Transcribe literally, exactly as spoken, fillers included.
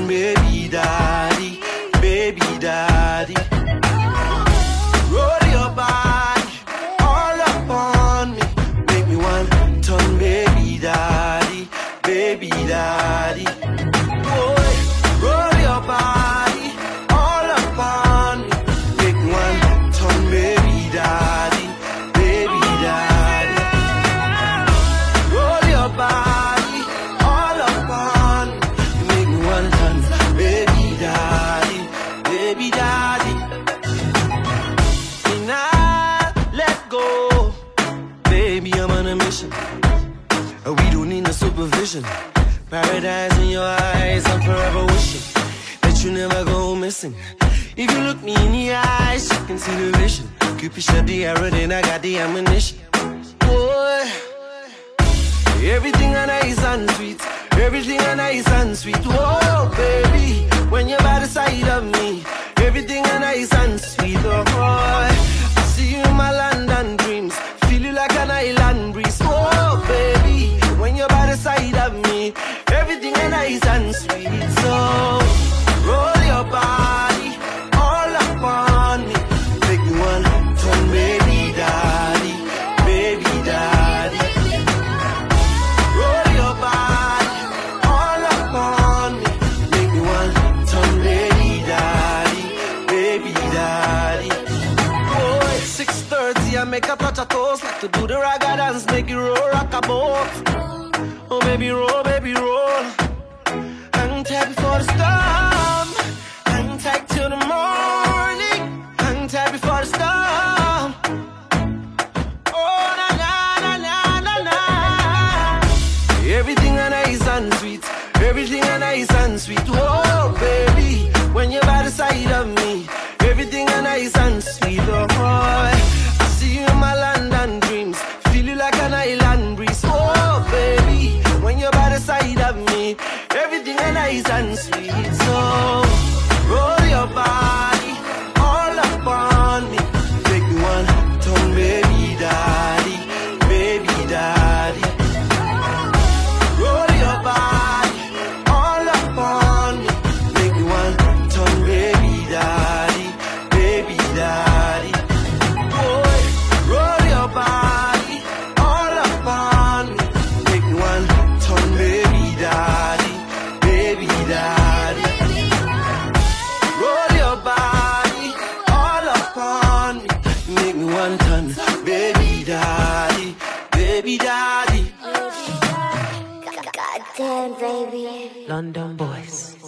turn baby daddy, baby daddy. Roll your body all up on me, make me one turn baby daddy, baby daddy. Boy, roll your body all up on me, make me one turn baby daddy, baby daddy. Roll your body all up on me, make me one turn baby daddy, baby daddy. And I let go, baby, I'm on a mission. We don't need no supervision. Paradise in your eyes, I'm forever wishing that you never go missing. If you look me in the eyes, you can see the vision. Cupid shot the arrow, then I got the ammunition. Boy, everything I nice and sweet, everything I nice and sweet. Whoa, baby, when you're by the side of me, everything I nice and sweet. Oh boy, I see you in my London dreams, feel you like an island breeze. Whoa, baby, when you're by the side of me, everything is nice and sweet. So roll your body all up on me, make me one turn baby daddy, baby daddy. Roll your body all up on me, make me one turn baby daddy, baby daddy. Boy, six thirty I make a touch of toast, like to do the ragga dance, make it roll, rock a boat. Oh baby roll, baby roll. Hang tight before the storm, hang tight till the morning, hang tight before the storm. Oh na na na na na na. Everything are nice and sweet, everything are nice and sweet. Oh baby, when you're by the side of me, everything are nice and sweet. Oh boy, I see you in my London dreams, feel you like an island breeze. Oh baby, when you're by the side of me, everything is nice and sweet. So roll your body all up on me, make me one turn baby daddy, baby daddy. Roll your body all up on me, make me one turn baby daddy, baby daddy. Boy, roll your body all up on me, make me one turn baby daddy, baby daddy. Roll your body all up on me, make me one turn baby daddy, baby daddy. God damn, baby. London Boys.